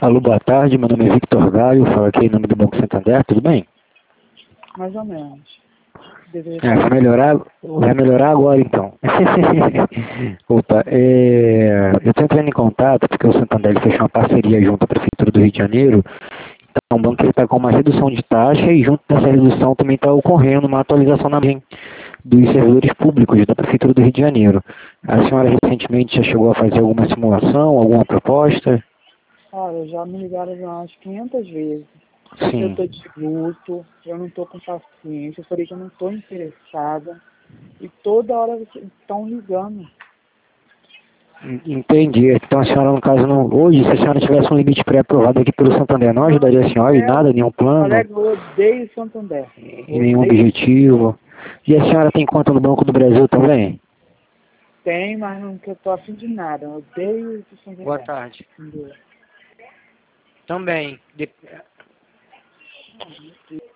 Alô, boa tarde, meu nome é Victor Galho, falo aqui em nome do Banco Santander, tudo bem? Mais ou menos. Deveria Vai melhorar agora então. Opa, eu estou entrando em contato porque o Santander ele fechou uma parceria junto à Prefeitura do Rio de Janeiro. Então o banco está com uma redução de taxa e junto dessa redução também está ocorrendo uma atualização na margem dos servidores públicos da Prefeitura do Rio de Janeiro. A senhora recentemente já chegou a fazer alguma simulação, alguma proposta? Olha, já me ligaram umas 500 vezes. Eu Sim. estou de luto, eu não estou com paciência, eu falei que eu não estou interessada. E toda hora estão ligando. Entendi. Então a senhora, no caso, não. Hoje, se a senhora tivesse um limite pré-aprovado aqui pelo Santander, não ajudaria a senhora em nada, nenhum plano, Colega, eu odeio Santander. em nenhum Odeio. objetivo. E a senhora tem conta no Banco do Brasil também? Tem, mas não estou afim de nada. Eu odeio esse Santander. Boa tarde. Entendeu? Também.